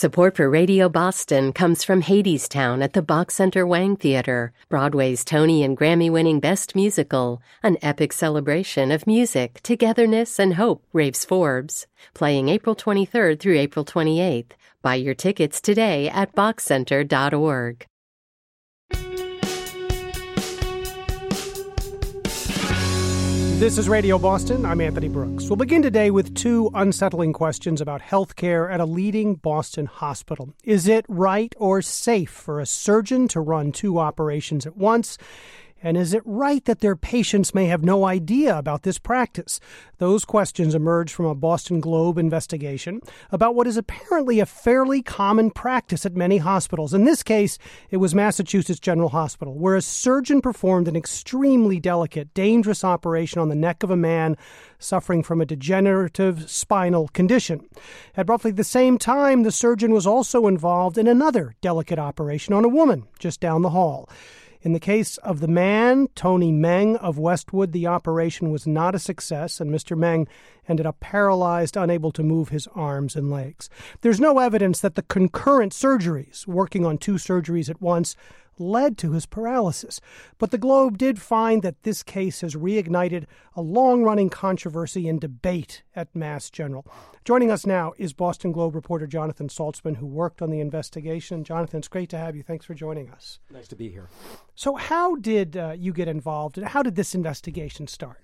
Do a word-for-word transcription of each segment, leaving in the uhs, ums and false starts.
Support for Radio Boston comes from Hadestown at the Bach Center Wang Theater, Broadway's Tony and Grammy-winning Best Musical, an epic celebration of music, togetherness, and hope, raves Forbes. Playing April twenty-third through April twenty-eighth. Buy your tickets today at bach center dot org. This is Radio Boston. I'm Anthony Brooks. We'll begin today with two unsettling questions about health care at a leading Boston hospital. Is it right or safe for a surgeon to run two operations at once? And is it right that their patients may have no idea about this practice? Those questions emerged from a Boston Globe investigation about what is apparently a fairly common practice at many hospitals. In this case, it was Massachusetts General Hospital, where a surgeon performed an extremely delicate, dangerous operation on the neck of a man suffering from a degenerative spinal condition. At roughly the same time, the surgeon was also involved in another delicate operation on a woman just down the hall. In the case of the man, Tony Meng of Westwood, the operation was not a success, and Mister Meng ended up paralyzed, unable to move his arms and legs. There's no evidence that the concurrent surgeries, working on two surgeries at once, led to his paralysis. But the Globe did find that this case has reignited a long-running controversy and debate at Mass General. Joining us now is Boston Globe reporter Jonathan Saltzman, who worked on the investigation. Jonathan, it's great to have you. Thanks for joining us. Nice to be here. So how did uh, you get involved, and how did this investigation start?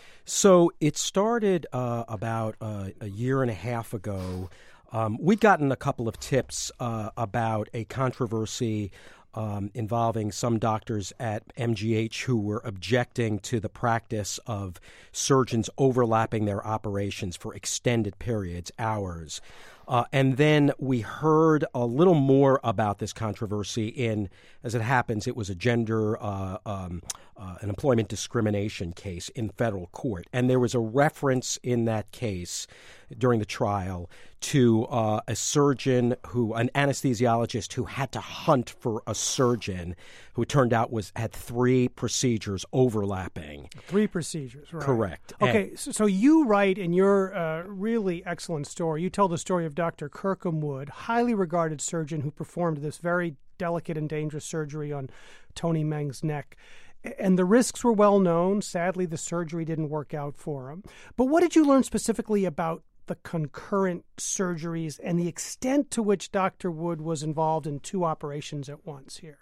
So it started uh, about uh, a year and a half ago. Um, we'd gotten a couple of tips uh, about a controversy Um, involving some doctors at M G H who were objecting to the practice of surgeons overlapping their operations for extended periods, hours. Uh, and then we heard a little more about this controversy in, as it happens, it was a gender, uh, um, uh, an employment discrimination case in federal court. And there was a reference in that case during the trial to uh, a surgeon who, an anesthesiologist who had to hunt for a surgeon who it turned out was had three procedures overlapping. Three procedures, right. Correct. Okay, so, so you write in your uh, really excellent story, you tell the story of Doctor Kirkham Wood, highly regarded surgeon who performed this very delicate and dangerous surgery on Tony Meng's neck. And the risks were well known. Sadly, the surgery didn't work out for him. But what did you learn specifically about the concurrent surgeries and the extent to which Doctor Wood was involved in two operations at once here?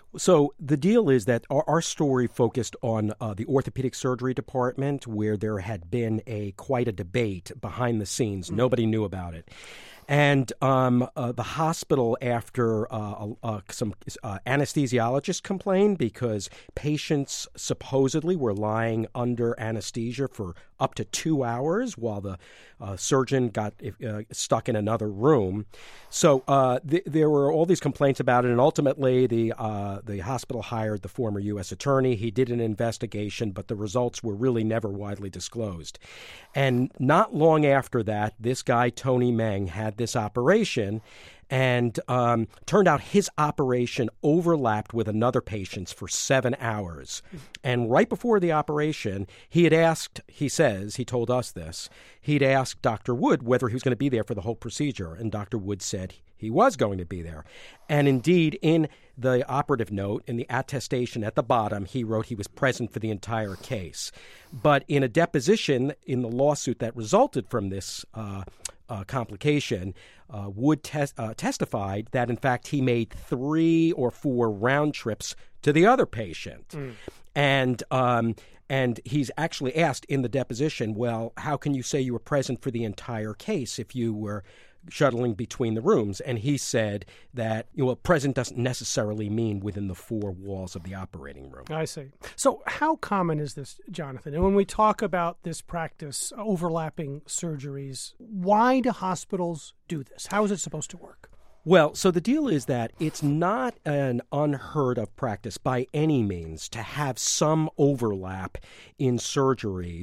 So the deal is that our, our story focused on uh, the orthopedic surgery department, where there had been a quite a debate behind the scenes. Mm-hmm. Nobody knew about it. And um, uh, the hospital, after uh, uh, some uh, anesthesiologists complained because patients supposedly were lying under anesthesia for up to two hours while the uh, surgeon got uh, stuck in another room. So uh, th- there were all these complaints about it, and ultimately the uh, the hospital hired the former U S attorney. He did an investigation, but the results were really never widely disclosed. And not long after that, this guy, Tony Meng, had this operation, and um, turned out his operation overlapped with another patient's for seven hours. And right before the operation, he had asked, he says, he told us this, he'd asked Doctor Wood whether he was going to be there for the whole procedure, and Doctor Wood said he was going to be there. And indeed, in the operative note, in the attestation at the bottom, he wrote he was present for the entire case. But in a deposition in the lawsuit that resulted from this uh, uh, complication, uh, Wood tes- uh, testified that, in fact, he made three or four round trips to the other patient. Mm. And um, and he's actually asked in the deposition, well, how can you say you were present for the entire case if you were shuttling between the rooms? And he said that, you know, well, present doesn't necessarily mean within the four walls of the operating room. I see. So how common is this, Jonathan? And when we talk about this practice, overlapping surgeries, why do hospitals do this? How is it supposed to work? Well, so the deal is that it's not an unheard of practice by any means to have some overlap in surgeries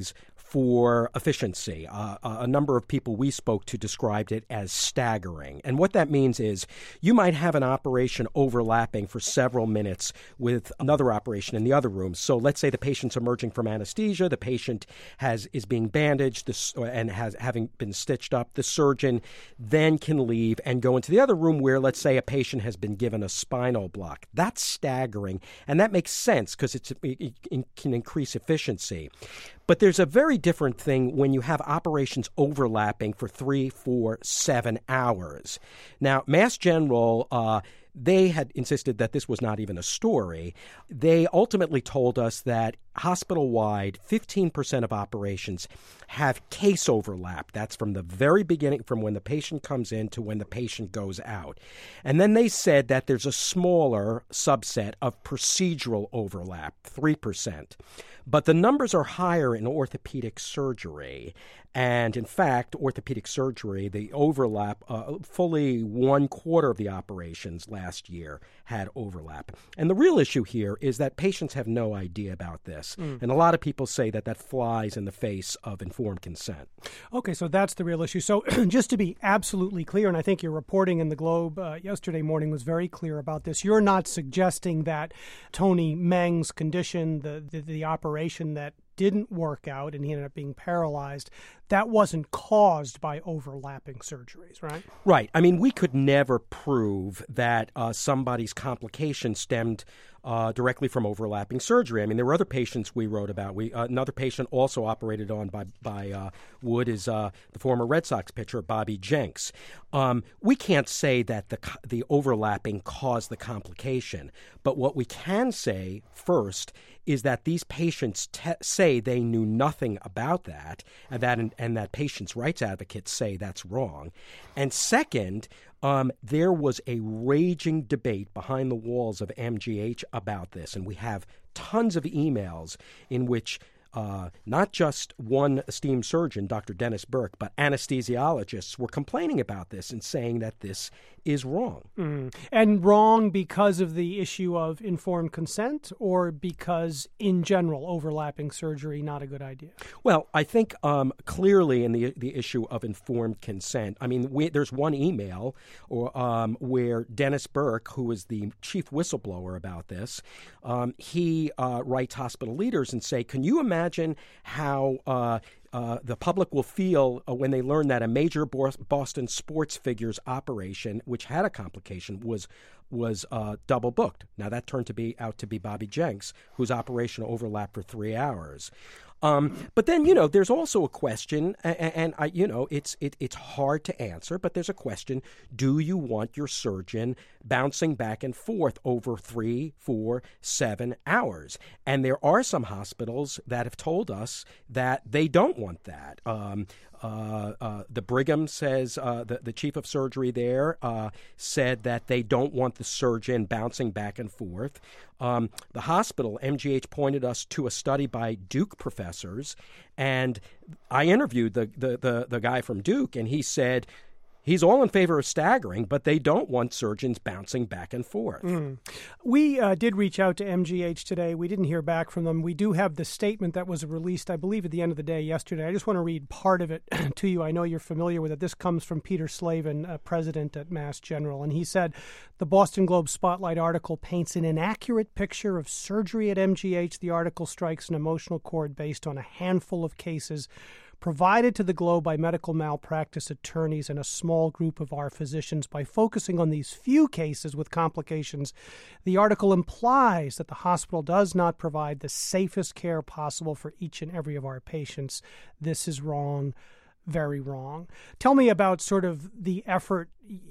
for efficiency. Uh, a number of people we spoke to described it as staggering. And what that means is you might have an operation overlapping for several minutes with another operation in the other room. So let's say the patient's emerging from anesthesia, the patient has is being bandaged this, and has having been stitched up. The surgeon then can leave and go into the other room where, let's say, a patient has been given a spinal block. That's staggering, and that makes sense because it's it, it can increase efficiency. But there's a very different thing when you have operations overlapping for three, four, seven hours. Now, Mass General, uh, they had insisted that this was not even a story. They ultimately told us that hospital-wide, fifteen percent of operations have case overlap. That's from the very beginning, from when the patient comes in to when the patient goes out. And then they said that there's a smaller subset of procedural overlap, three percent. But the numbers are higher in orthopedic surgery. And in fact, orthopedic surgery, the overlap, uh, fully one quarter of the operations last year had overlap. And the real issue here is that patients have no idea about this. Mm. And a lot of people say that that flies in the face of informed consent. Okay, so that's the real issue. So just to be absolutely clear, and I think your reporting in the Globe uh, yesterday morning was very clear about this, you're not suggesting that Tony Meng's condition, the, the, the operation that didn't work out and he ended up being paralyzed, that wasn't caused by overlapping surgeries, right? Right. I mean, we could never prove that uh, somebody's complication stemmed uh, directly from overlapping surgery. I mean, there were other patients we wrote about. We uh, another patient also operated on by by uh, Wood is uh, the former Red Sox pitcher Bobby Jenks. Um, we can't say that the the overlapping caused the complication, but what we can say first is that these patients te- say they knew nothing about that, and that and that patients' rights advocates say that's wrong. And second, um, there was a raging debate behind the walls of M G H about this, and we have tons of emails in which Uh, not just one esteemed surgeon, Doctor Dennis Burke, but anesthesiologists were complaining about this and saying that this is wrong. Mm. And wrong because of the issue of informed consent, or because, in general, overlapping surgery not a good idea? Well, I think um, clearly in the the issue of informed consent, I mean, we, there's one email or um, where Dennis Burke, who is the chief whistleblower about this, um, he uh, writes hospital leaders and say, can you imagine Imagine how uh, uh, the public will feel uh, when they learn that a major Boston sports figures operation, which had a complication, was was uh, double booked. Now that turned to be out to be Bobby Jenks, whose operation overlapped for three hours. Um, but then, you know, there's also a question, and, and I, you know, it's it, it's hard to answer, but there's a question: do you want your surgeon bouncing back and forth over three, four, seven hours? And there are some hospitals that have told us that they don't want that. Um, uh, uh, the Brigham says, uh, the, the chief of surgery there uh, said that they don't want the surgeon bouncing back and forth. Um, the hospital, M G H, pointed us to a study by Duke professors, and I interviewed the, the, the, the guy from Duke, and he said he's all in favor of staggering, but they don't want surgeons bouncing back and forth. Mm. We uh, did reach out to M G H today. We didn't hear back from them. We do have the statement that was released, I believe, at the end of the day yesterday. I just want to read part of it to you. I know you're familiar with it. This comes from Peter Slavin, uh, president at Mass General, and he said, the Boston Globe Spotlight article paints an inaccurate picture of surgery at M G H. The article strikes an emotional chord based on a handful of cases provided to the Globe by medical malpractice attorneys and a small group of our physicians. By focusing on these few cases with complications, the article implies that the hospital does not provide the safest care possible for each and every of our patients. This is wrong. Very wrong. Tell me about sort of the effort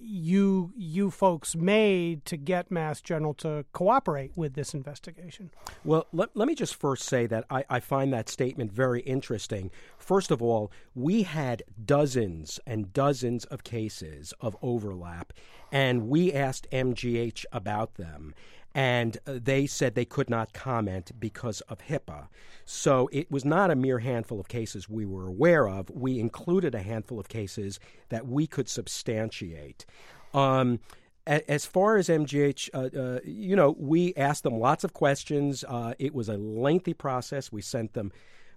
you you folks made to get Mass General to cooperate with this investigation. Well, let, let me just first say that I, I find that statement very interesting. First of all, we had dozens and dozens of cases of overlap, and we asked M G H about them. And they said they could not comment because of HIPAA. So it was not a mere handful of cases we were aware of. We included a handful of cases that we could substantiate. Um, as far as M G H, uh, uh, you know, we asked them lots of questions. Uh, it was a lengthy process. We sent them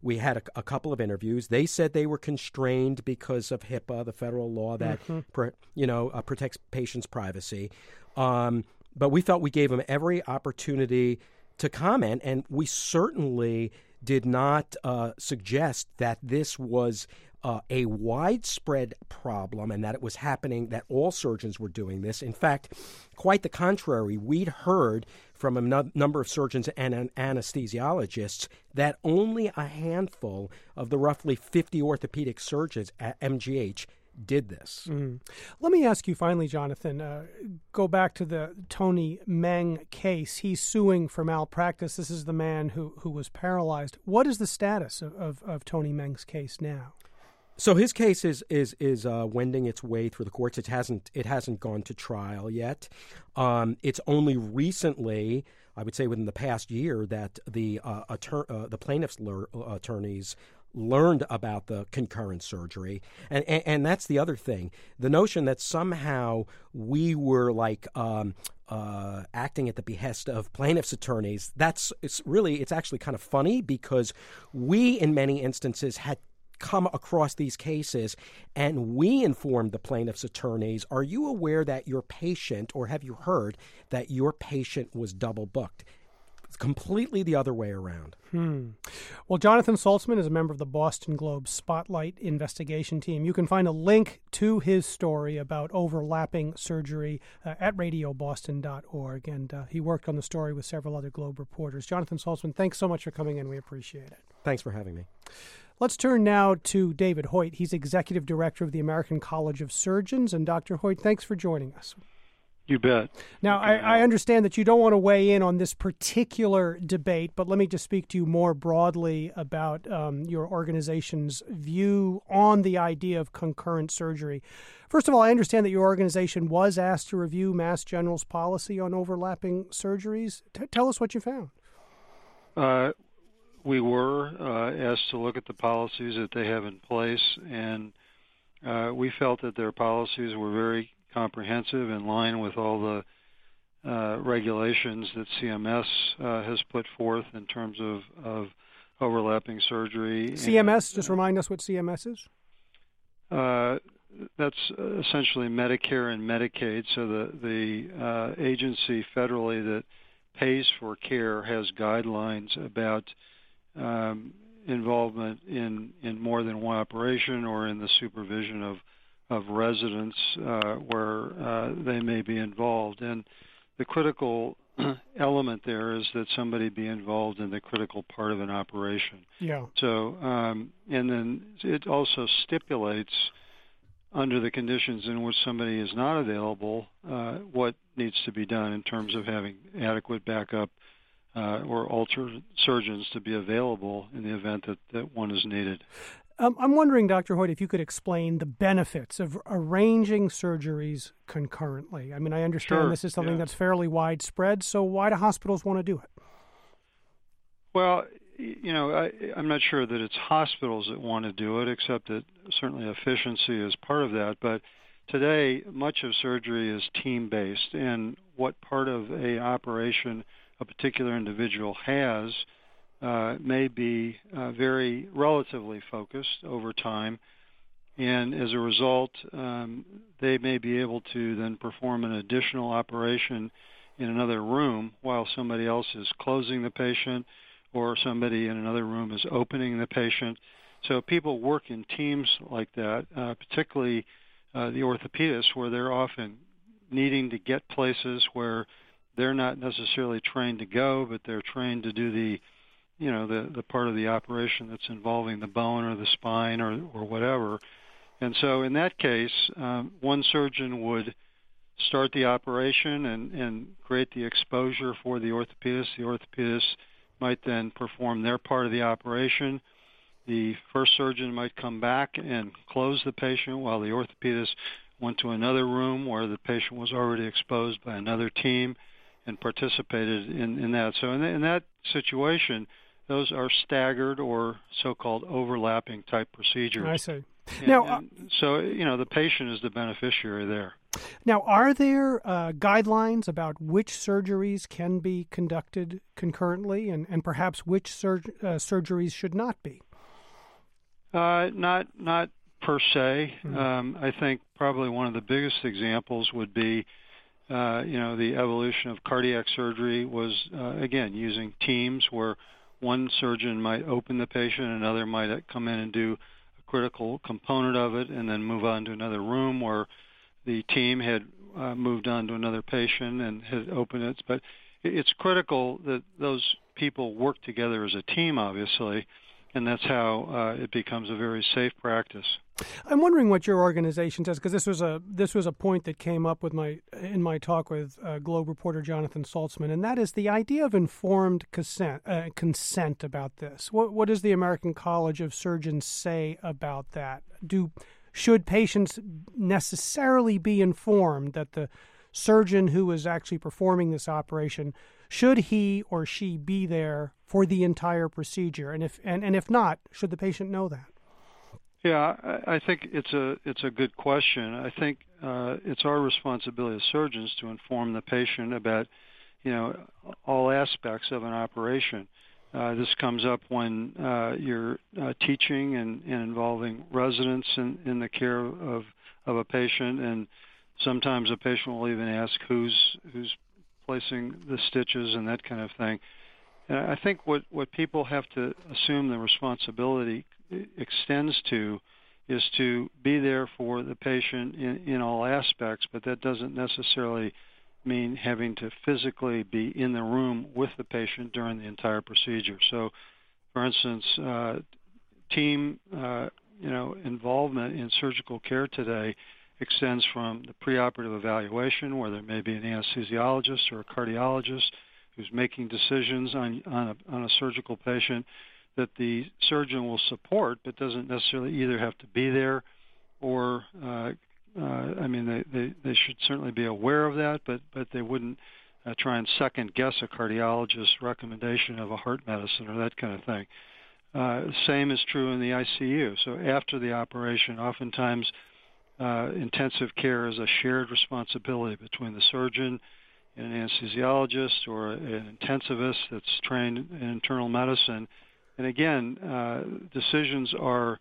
We had a, a couple of interviews. They said they were constrained because of HIPAA, the federal law that mm-hmm. pr- you know uh, protects patients' privacy. Um, but we felt we gave them every opportunity to comment, and we certainly did not uh, suggest that this was uh, a widespread problem and that it was happening, that all surgeons were doing this. In fact, quite the contrary. We'd heard from a no- number of surgeons and an anesthesiologists that only a handful of the roughly fifty orthopedic surgeons at M G H did this. Mm. Let me ask you finally, Jonathan, uh, go back to the Tony Meng case. He's suing for malpractice. This is the man who, who was paralyzed. What is the status of, of, of Tony Meng's case now? So his case is is is uh, wending its way through the courts. It hasn't it hasn't gone to trial yet. Um, it's only recently, I would say within the past year, that the uh, attor- uh, the plaintiffs' le- uh, attorneys learned about the concurrent surgery. And, and and that's the other thing. The notion that somehow we were like um, uh, acting at the behest of plaintiffs' attorneys, that's it's really, it's actually kind of funny because we, in many instances, had come across these cases and we informed the plaintiff's attorneys, are you aware that your patient, or have you heard that your patient was double booked? It's completely the other way around. Hmm. Well, Jonathan Saltzman is a member of the Boston Globe Spotlight investigation team. You can find a link to his story about overlapping surgery uh, at radio boston dot org, and uh, he worked on the story with several other Globe reporters. Jonathan Saltzman, thanks so much for coming in. We appreciate it. Thanks for having me. Let's turn now to David Hoyt. He's executive director of the American College of Surgeons. And Doctor Hoyt, thanks for joining us. You bet. Now, I, I understand that you don't want to weigh in on this particular debate, but let me just speak to you more broadly about um, your organization's view on the idea of concurrent surgery. First of all, I understand that your organization was asked to review Mass General's policy on overlapping surgeries. T- tell us what you found. Uh, we were uh, asked to look at the policies that they have in place, and uh, we felt that their policies were very comprehensive, in line with all the uh, regulations that C M S uh, has put forth in terms of, of overlapping surgery. C M S, and, just remind us what C M S is. Uh, that's essentially Medicare and Medicaid. So the, the uh, agency federally that pays for care has guidelines about um, involvement in, in more than one operation or in the supervision of of residents uh, where uh, they may be involved. And the critical element there is that somebody be involved in the critical part of an operation. Yeah. So, um, and then it also stipulates under the conditions in which somebody is not available uh, what needs to be done in terms of having adequate backup uh, or alternate surgeons to be available in the event that, that one is needed. Um, I'm wondering, Doctor Hoyt, if you could explain the benefits of arranging surgeries concurrently. I mean, I understand sure, this is something yeah. that's fairly widespread, so why do hospitals want to do it? Well, you know, I, I'm not sure that it's hospitals that want to do it, except that certainly efficiency is part of that. But today, much of surgery is team-based, and what part of a operation a particular individual has Uh, may be uh, very relatively focused over time, and as a result, um, they may be able to then perform an additional operation in another room while somebody else is closing the patient or somebody in another room is opening the patient. So people work in teams like that, uh, particularly uh, the orthopedists, where they're often needing to get places where they're not necessarily trained to go, but they're trained to do the you know, the, the part of the operation that's involving the bone or the spine or, or whatever. And so in that case, um, one surgeon would start the operation and, and create the exposure for the orthopedist. The orthopedist might then perform their part of the operation. The first surgeon might come back and close the patient while the orthopedist went to another room where the patient was already exposed by another team and participated in, in that. So in, in that situation, those are staggered or so-called overlapping type procedures. I see. And, now, and so, you know, the patient is the beneficiary there. Now, are there uh, guidelines about which surgeries can be conducted concurrently and, and perhaps which sur- uh, surgeries should not be? Uh, not not per se. Mm-hmm. Um, I think probably one of the biggest examples would be, uh, you know, the evolution of cardiac surgery was, uh, again, using teams where one surgeon might open the patient, another might come in and do a critical component of it, and then move on to another room where the team had uh, moved on to another patient and had opened it. But it's critical that those people work together as a team, obviously, and that's how uh, it becomes a very safe practice. I'm wondering what your organization says, because this was a this was a point that came up with my in my talk with uh, Globe reporter Jonathan Saltzman, and that is the idea of informed consent, uh, consent about this. What what does the American College of Surgeons say about that? Do should patients necessarily be informed that the surgeon who is actually performing this operation, should he or she be there for the entire procedure? And if and, and if not, should the patient know that? Yeah, I, I think it's a it's a good question. I think uh, it's our responsibility as surgeons to inform the patient about, you know, all aspects of an operation. Uh, this comes up when uh, you're uh, teaching and, and involving residents in, in the care of of a patient, and sometimes a patient will even ask who's who's placing the stitches and that kind of thing. And I think what, what people have to assume the responsibility extends to is to be there for the patient in, in all aspects, but that doesn't necessarily mean having to physically be in the room with the patient during the entire procedure. So, for instance, uh, team uh, you know involvement in surgical care today extends from the preoperative evaluation, where there may be an anesthesiologist or a cardiologist who's making decisions on on a, on a surgical patient that the surgeon will support, but doesn't necessarily either have to be there or, uh, uh, I mean, they, they, they should certainly be aware of that, but, but they wouldn't uh, try and second-guess a cardiologist's recommendation of a heart medicine or that kind of thing. Uh, same is true in the I C U. So after the operation, oftentimes uh, intensive care is a shared responsibility between the surgeon and an anesthesiologist or an intensivist that's trained in internal medicine. And again, uh, decisions are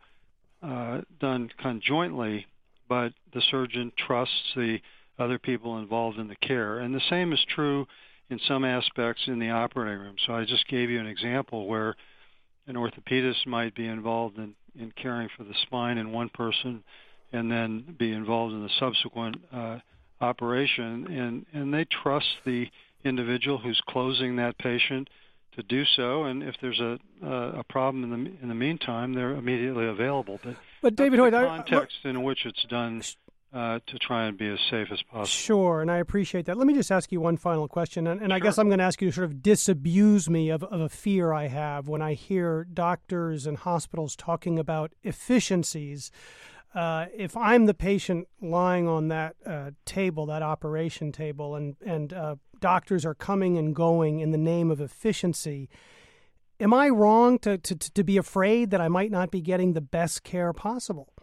uh, done conjointly, but the surgeon trusts the other people involved in the care. And the same is true in some aspects in the operating room. So I just gave you an example where an orthopedist might be involved in, in caring for the spine in one person and then be involved in the subsequent uh, operation. And, and they trust the individual who's closing that patient to do so, and if there's a uh, a problem in the in the meantime, they're immediately available. But, but David Hoyt, the context I, I, in which it's done uh, to try and be as safe as possible. Sure, and I appreciate that. Let me just ask you one final question, and, and sure. I guess I'm going to ask you to sort of disabuse me of, of a fear I have when I hear doctors and hospitals talking about efficiencies. Uh, if I'm the patient lying on that uh, table, that operation table, and and uh, doctors are coming and going in the name of efficiency, am I wrong to, to, to be afraid that I might not be getting the best care possible?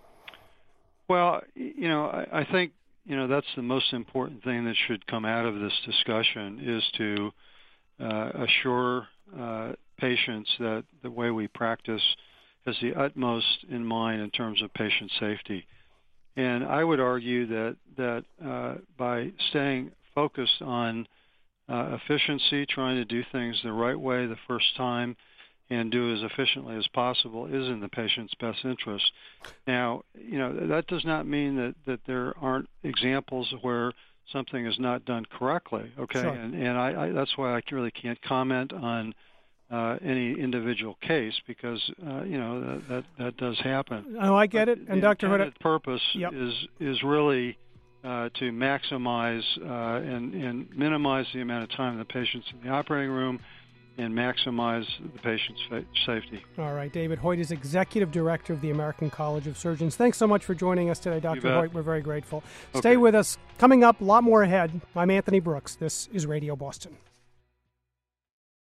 Well, you know, I, I think, you know, that's the most important thing that should come out of this discussion is to uh, assure uh, patients that the way we practice has the utmost in mind in terms of patient safety. And I would argue that, that uh, by staying focused on uh, efficiency, trying to do things the right way the first time and do as efficiently as possible is in the patient's best interest. Now, you know, that does not mean that, that there aren't examples where something is not done correctly, okay? Sure. And, and I, I, that's why I really can't comment on uh, any individual case because, uh, you know, that, that, that does happen. Oh, I get it. But and the Doctor Hoyt, purpose yep. is is really uh, to maximize uh, and, and minimize the amount of time the patient's in the operating room and maximize the patient's fa- safety. All right. David Hoyt is Executive Director of the American College of Surgeons. Thanks so much for joining us today, Doctor Hoyt. We're very grateful. Okay. Stay with us. Coming up, a lot more ahead. I'm Anthony Brooks. This is Radio Boston.